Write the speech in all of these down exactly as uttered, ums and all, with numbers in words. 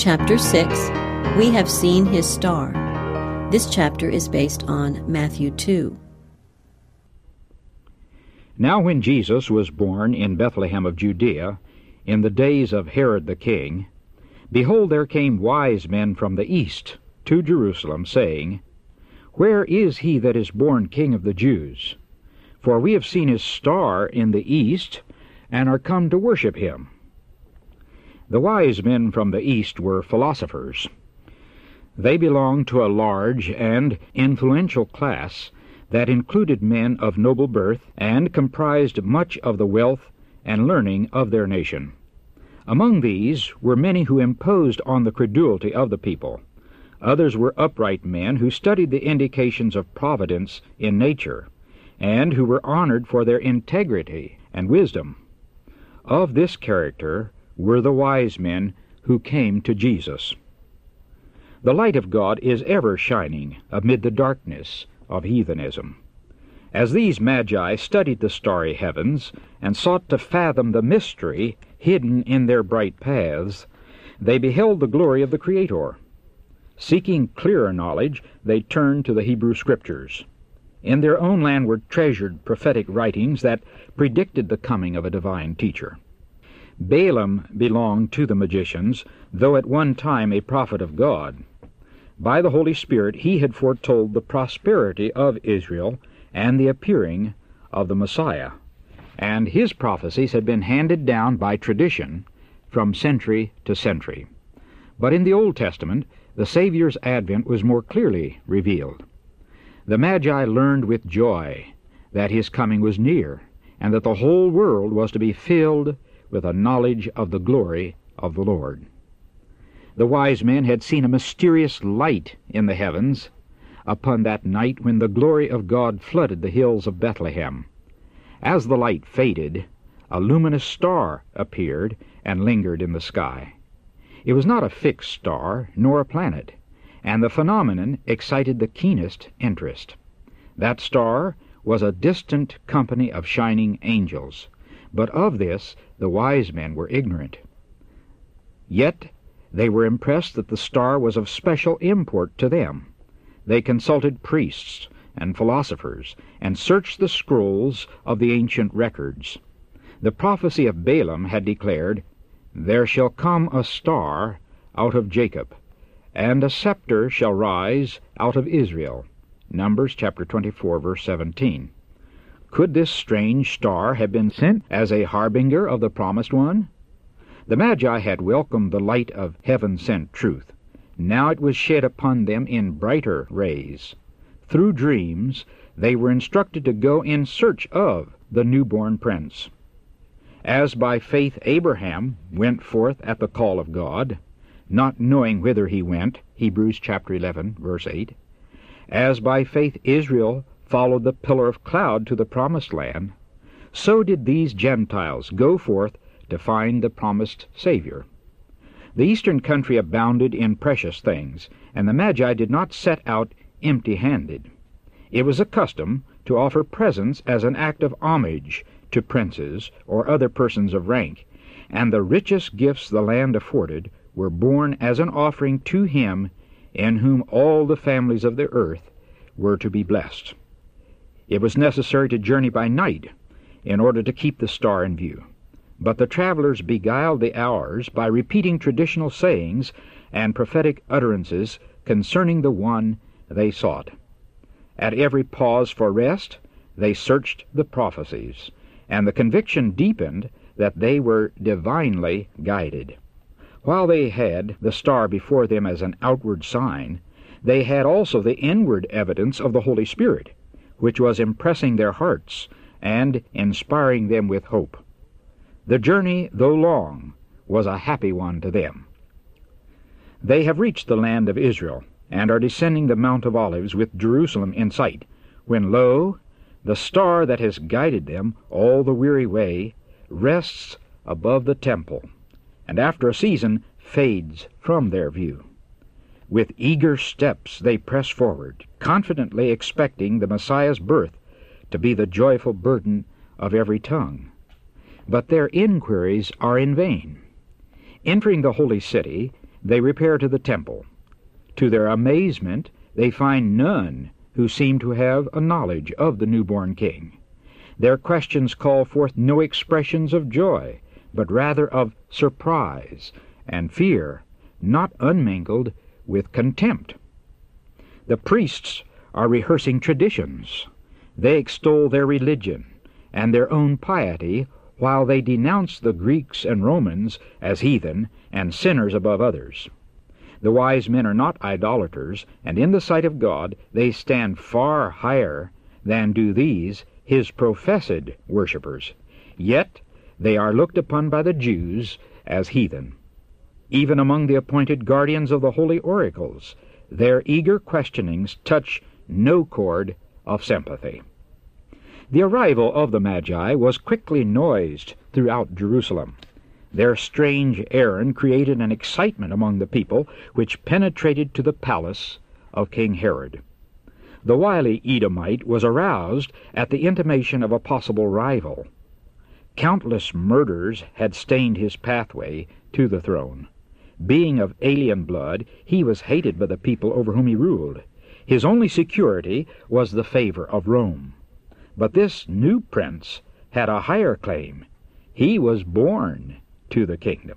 Chapter six, We Have Seen His Star. This chapter is based on Matthew two. Now when Jesus was born in Bethlehem of Judea, in the days of Herod the king, behold, there came wise men from the east to Jerusalem, saying, Where is he that is born King of the Jews? For we have seen his star in the east, and are come to worship him. The wise men from the east were philosophers. They belonged to a large and influential class that included men of noble birth and comprised much of the wealth and learning of their nation. Among these were many who imposed on the credulity of the people. Others were upright men who studied the indications of providence in nature, and who were honored for their integrity and wisdom. Of this character were the wise men who came to Jesus. The light of God is ever shining amid the darkness of heathenism. As these magi studied the starry heavens and sought to fathom the mystery hidden in their bright paths, they beheld the glory of the Creator. Seeking clearer knowledge, they turned to the Hebrew Scriptures. In their own land were treasured prophetic writings that predicted the coming of a divine teacher. Balaam belonged to the magicians, though at one time a prophet of God. By the Holy Spirit he had foretold the prosperity of Israel and the appearing of the Messiah, and his prophecies had been handed down by tradition from century to century. But in the Old Testament, the Savior's advent was more clearly revealed. The Magi learned with joy that his coming was near, and that the whole world was to be filled with a knowledge of the glory of the Lord. The wise men had seen a mysterious light in the heavens upon that night when the glory of God flooded the hills of Bethlehem. As the light faded, a luminous star appeared and lingered in the sky. It was not a fixed star, nor a planet, and the phenomenon excited the keenest interest. That star was a distant company of shining angels, but of this the wise men were ignorant. Yet they were impressed that the star was of special import to them. They consulted priests and philosophers, and searched the scrolls of the ancient records. The prophecy of Balaam had declared, There shall come a star out of Jacob, and a scepter shall rise out of Israel. Numbers chapter twenty-four, verse seventeen. Could this strange star have been sent as a harbinger of the promised one? The Magi had welcomed the light of heaven-sent truth. Now it was shed upon them in brighter rays. Through dreams they were instructed to go in search of the newborn prince. As by faith Abraham went forth at the call of God, not knowing whither he went, Hebrews chapter eleven, verse eight. As by faith Israel followed the pillar of cloud to the promised land, so did these Gentiles go forth to find the promised Savior. The eastern country abounded in precious things, and the Magi did not set out empty-handed. It was a custom to offer presents as an act of homage to princes or other persons of rank, and the richest gifts the land afforded were borne as an offering to him in whom all the families of the earth were to be blessed. It was necessary to journey by night in order to keep the star in view, but the travelers beguiled the hours by repeating traditional sayings and prophetic utterances concerning the one they sought. At every pause for rest, they searched the prophecies, and the conviction deepened that they were divinely guided. While they had the star before them as an outward sign, they had also the inward evidence of the Holy Spirit, which was impressing their hearts and inspiring them with hope. The journey, though long, was a happy one to them. They have reached the land of Israel, and are descending the Mount of Olives with Jerusalem in sight, when, lo, the star that has guided them all the weary way rests above the temple, and after a season fades from their view. With eager steps they press forward, confidently expecting the Messiah's birth to be the joyful burden of every tongue. But their inquiries are in vain. Entering the holy city, They repair to the temple. To their amazement, they find none who seem to have a knowledge of the newborn king. Their questions call forth no expressions of joy, but rather of surprise and fear, not unmingled with contempt. The priests are rehearsing traditions. They extol their religion and their own piety, while they denounce the Greeks and Romans as heathen and sinners above others. The wise men are not idolaters, and in the sight of God they stand far higher than do these, his professed worshippers. Yet they are looked upon by the Jews as heathen. Even among the appointed guardians of the holy oracles, their eager questionings touch no chord of sympathy. The arrival of the Magi was quickly noised throughout Jerusalem. Their strange errand created an excitement among the people which penetrated to the palace of King Herod. The wily Edomite was aroused at the intimation of a possible rival. Countless murders had stained his pathway to the throne. Being of alien blood, he was hated by the people over whom he ruled. His only security was the favor of Rome. But this new prince had a higher claim. He was born to the kingdom.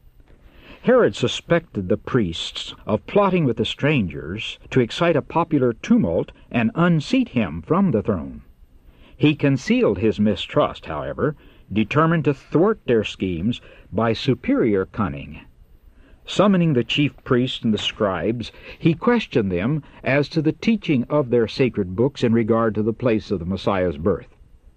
Herod suspected the priests of plotting with the strangers to excite a popular tumult and unseat him from the throne. He concealed his mistrust, however, determined to thwart their schemes by superior cunning. Summoning the chief priests and the scribes, he questioned them as to the teaching of their sacred books in regard to the place of the Messiah's birth.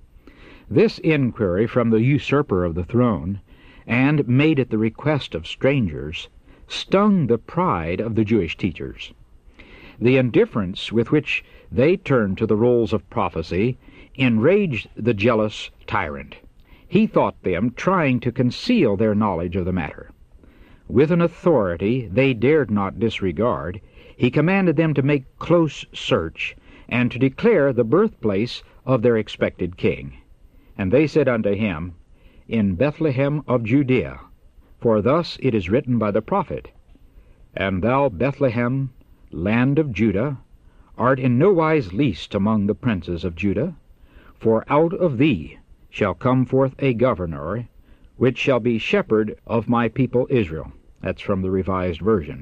This inquiry from the usurper of the throne, and made at the request of strangers, stung the pride of the Jewish teachers. The indifference with which they turned to the roles of prophecy enraged the jealous tyrant. He thought them trying to conceal their knowledge of the matter. With an authority they dared not disregard, he commanded them to make close search, and to declare the birthplace of their expected king. And they said unto him, In Bethlehem of Judea, for thus it is written by the prophet, And thou, Bethlehem, land of Judah, art in no wise least among the princes of Judah, for out of thee shall come forth a governor, which shall be shepherd of my people Israel. That's from the Revised Version.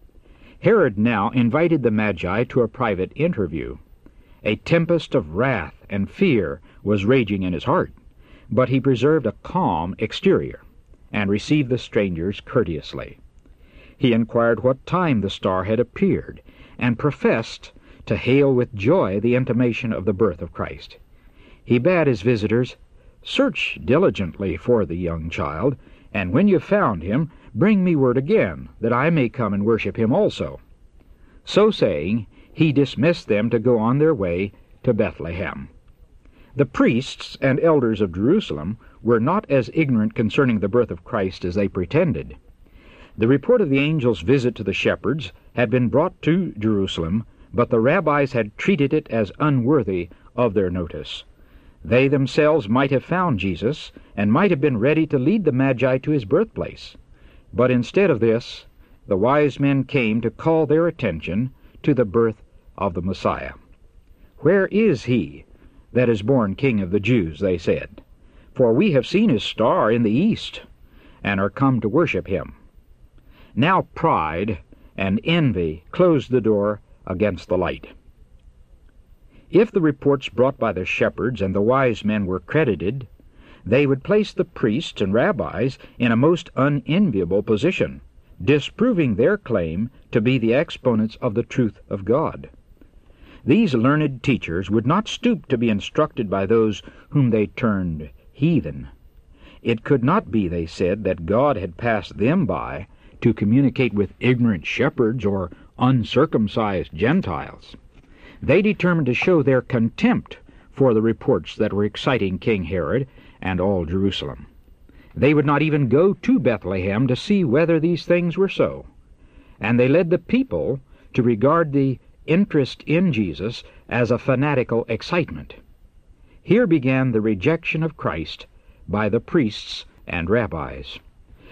Herod now invited the Magi to a private interview. A tempest of wrath and fear was raging in his heart, but he preserved a calm exterior, and received the strangers courteously. He inquired what time the star had appeared, and professed to hail with joy the intimation of the birth of Christ. He bade his visitors, Search diligently for the young child, and when you've found him, bring me word again, that I may come and worship him also. So saying, he dismissed them to go on their way to Bethlehem. The priests and elders of Jerusalem were not as ignorant concerning the birth of Christ as they pretended. The report of the angel's visit to the shepherds had been brought to Jerusalem, but the rabbis had treated it as unworthy of their notice. They themselves might have found Jesus, and might have been ready to lead the Magi to his birthplace. But instead of this, the wise men came to call their attention to the birth of the Messiah. Where is he that is born King of the Jews, they said, for we have seen his star in the east, and are come to worship him. Now pride and envy closed the door against the light. If the reports brought by the shepherds and the wise men were credited, they would place the priests and rabbis in a most unenviable position, disproving their claim to be the exponents of the truth of God. These learned teachers would not stoop to be instructed by those whom they termed heathen. It could not be, they said, that God had passed them by to communicate with ignorant shepherds or uncircumcised Gentiles. They determined to show their contempt for the reports that were exciting King Herod and all Jerusalem. They would not even go to Bethlehem to see whether these things were so, and they led the people to regard the interest in Jesus as a fanatical excitement. Here began the rejection of Christ by the priests and rabbis.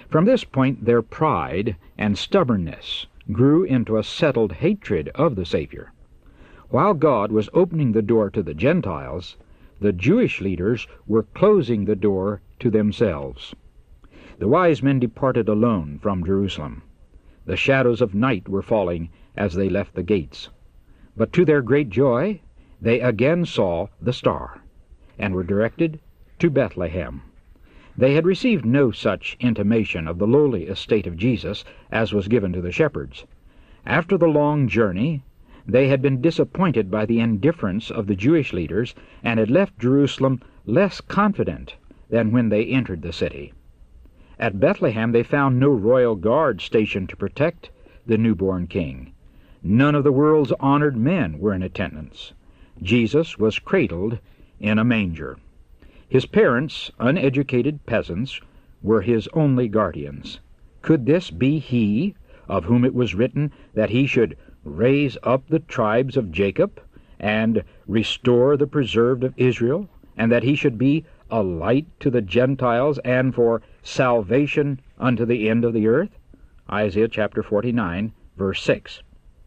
From this point their pride and stubbornness grew into a settled hatred of the Savior. While God was opening the door to the Gentiles, the Jewish leaders were closing the door to themselves. The wise men departed alone from Jerusalem. The shadows of night were falling as they left the gates. But to their great joy, they again saw the star, and were directed to Bethlehem. They had received no such intimation of the lowly estate of Jesus as was given to the shepherds. After the long journey, they had been disappointed by the indifference of the Jewish leaders, and had left Jerusalem less confident than when they entered the city. At Bethlehem they found no royal guard stationed to protect the newborn king. None of the world's honored men were in attendance. Jesus was cradled in a manger. His parents, uneducated peasants, were his only guardians. Could this be he of whom it was written that he should raise up the tribes of Jacob, and restore the preserved of Israel, and that he should be a light to the Gentiles, and for salvation unto the end of the earth? Isaiah chapter forty-nine, verse six.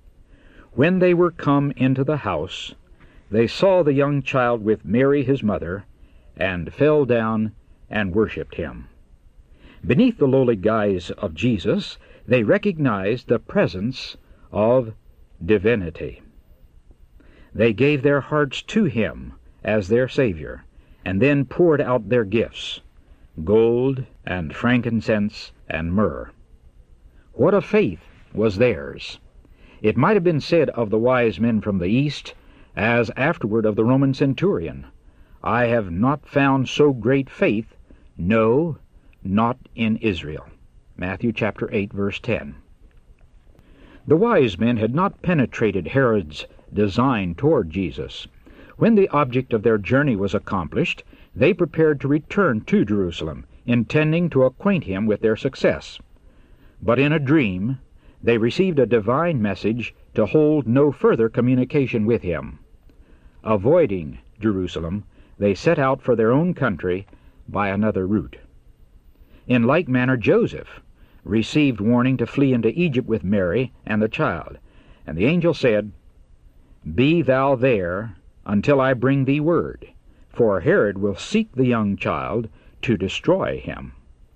When they were come into the house, they saw the young child with Mary his mother, and fell down and worshipped him. Beneath the lowly guise of Jesus, they recognized the presence of divinity. They gave their hearts to him as their Savior, and then poured out their gifts, gold and frankincense and myrrh. What a faith was theirs! It might have been said of the wise men from the east, as afterward of the Roman centurion, I have not found so great faith, no, not in Israel. Matthew chapter eight, verse ten. The wise men had not penetrated Herod's design toward Jesus. When the object of their journey was accomplished, they prepared to return to Jerusalem, intending to acquaint him with their success. But in a dream, they received a divine message to hold no further communication with him. Avoiding Jerusalem, they set out for their own country by another route. In like manner Joseph received warning to flee into Egypt with Mary and the child. And the angel said, Be thou there until I bring thee word, for Herod will seek the young child to destroy him.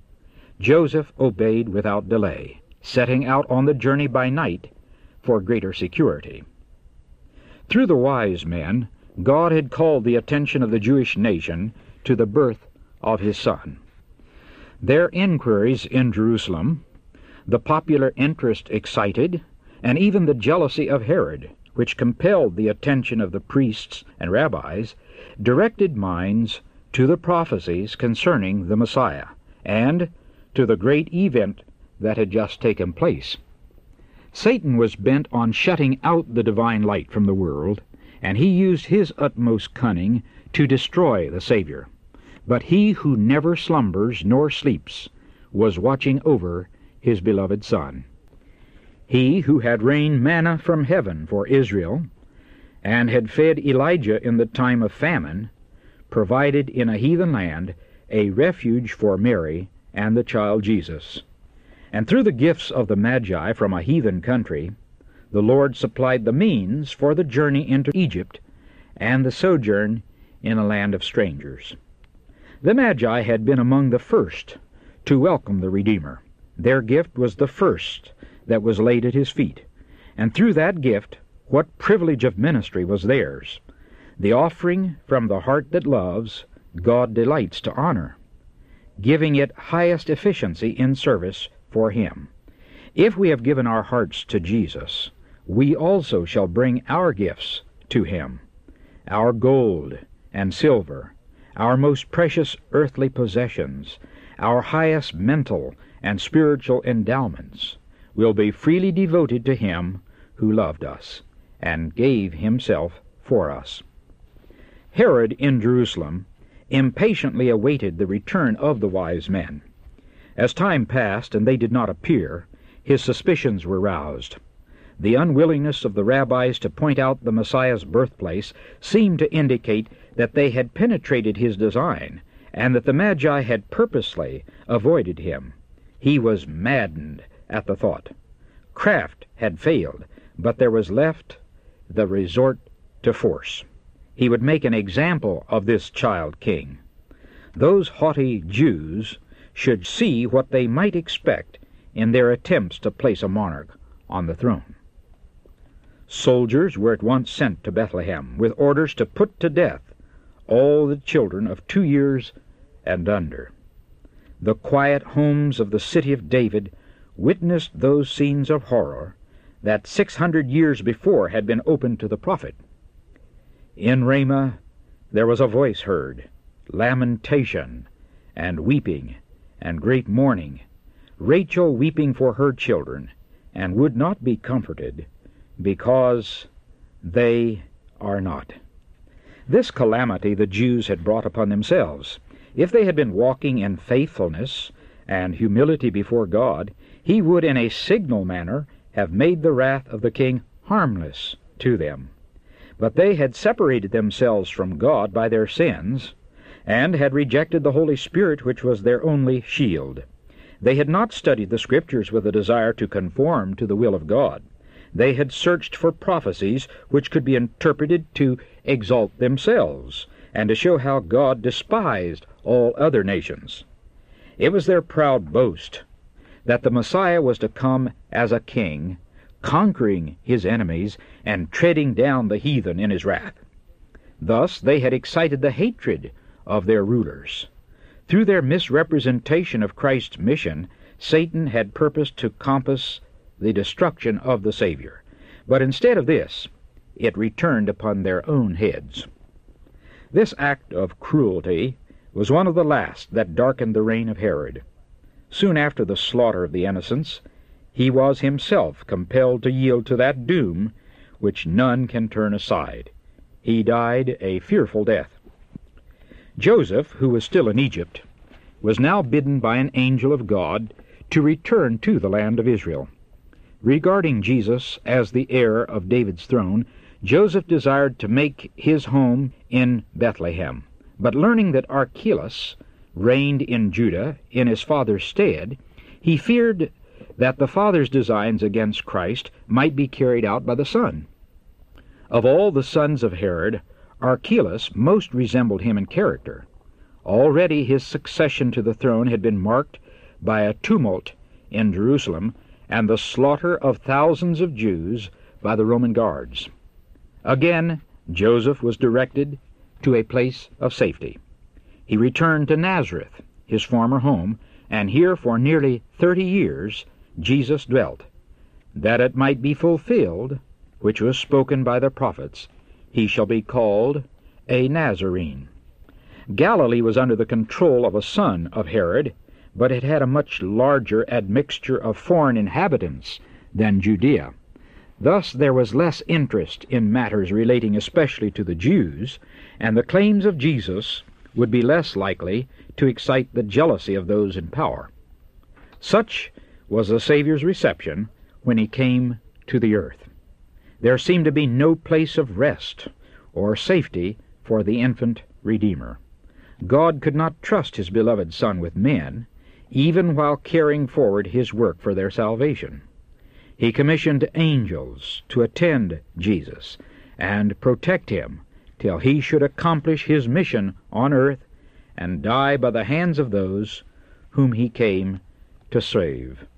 Joseph obeyed without delay, setting out on the journey by night for greater security. Through the wise men, God had called the attention of the Jewish nation to the birth of his Son. Their inquiries in Jerusalem, the popular interest excited, and even the jealousy of Herod, which compelled the attention of the priests and rabbis, directed minds to the prophecies concerning the Messiah, and to the great event that had just taken place. Satan was bent on shutting out the divine light from the world, and he used his utmost cunning to destroy the Savior. But he who never slumbers nor sleeps was watching over his beloved Son. He who had rained manna from heaven for Israel, and had fed Elijah in the time of famine, provided in a heathen land a refuge for Mary and the child Jesus. And through the gifts of the Magi from a heathen country, the Lord supplied the means for the journey into Egypt and the sojourn in a land of strangers. The Magi had been among the first to welcome the Redeemer. Their gift was the first that was laid at his feet, and through that gift, what privilege of ministry was theirs! The offering from the heart that loves, God delights to honor, giving it highest efficiency in service for him. If we have given our hearts to Jesus, we also shall bring our gifts to him. Our gold and silver, our most precious earthly possessions, our highest mental and spiritual endowments, will be freely devoted to him who loved us and gave himself for us. Herod in Jerusalem impatiently awaited the return of the wise men. As time passed and they did not appear, his suspicions were roused. The unwillingness of the rabbis to point out the Messiah's birthplace seemed to indicate that they had penetrated his design, and that the Magi had purposely avoided him. He was maddened at the thought. Craft had failed, but there was left the resort to force. He would make an example of this child king. Those haughty Jews should see what they might expect in their attempts to place a monarch on the throne. Soldiers were at once sent to Bethlehem with orders to put to death all the children of two years and under. The quiet homes of the city of David witnessed those scenes of horror that six hundred years before had been opened to the prophet. In Ramah there was a voice heard, lamentation and weeping and great mourning, Rachel weeping for her children, and would not be comforted, because they are not. This calamity the Jews had brought upon themselves. If they had been walking in faithfulness and humility before God, he would in a signal manner have made the wrath of the king harmless to them. But they had separated themselves from God by their sins, and had rejected the Holy Spirit, which was their only shield. They had not studied the Scriptures with a desire to conform to the will of God. They had searched for prophecies which could be interpreted to exalt themselves, and to show how God despised all other nations. It was their proud boast that the Messiah was to come as a king, conquering his enemies and treading down the heathen in his wrath. Thus they had excited the hatred of their rulers. Through their misrepresentation of Christ's mission, Satan had purposed to compass the destruction of the Savior. But instead of this, it returned upon their own heads. This act of cruelty was one of the last that darkened the reign of Herod. Soon after the slaughter of the innocents, he was himself compelled to yield to that doom which none can turn aside. He died a fearful death. Joseph, who was still in Egypt, was now bidden by an angel of God to return to the land of Israel. Regarding Jesus as the heir of David's throne, Joseph desired to make his home in Bethlehem. But learning that Archelaus reigned in Judah in his father's stead, he feared that the father's designs against Christ might be carried out by the son. Of all the sons of Herod, Archelaus most resembled him in character. Already his succession to the throne had been marked by a tumult in Jerusalem and the slaughter of thousands of Jews by the Roman guards. Again, Joseph was directed to a place of safety. He returned to Nazareth, his former home, and here for nearly thirty years Jesus dwelt, that it might be fulfilled, which was spoken by the prophets, he shall be called a Nazarene. Galilee was under the control of a son of Herod, but it had a much larger admixture of foreign inhabitants than Judea. Thus there was less interest in matters relating especially to the Jews, and the claims of Jesus would be less likely to excite the jealousy of those in power. Such was the Savior's reception when he came to the earth. There seemed to be no place of rest or safety for the infant Redeemer. God could not trust his beloved Son with men, even while carrying forward his work for their salvation. He commissioned angels to attend Jesus and protect him till he should accomplish his mission on earth and die by the hands of those whom he came to save.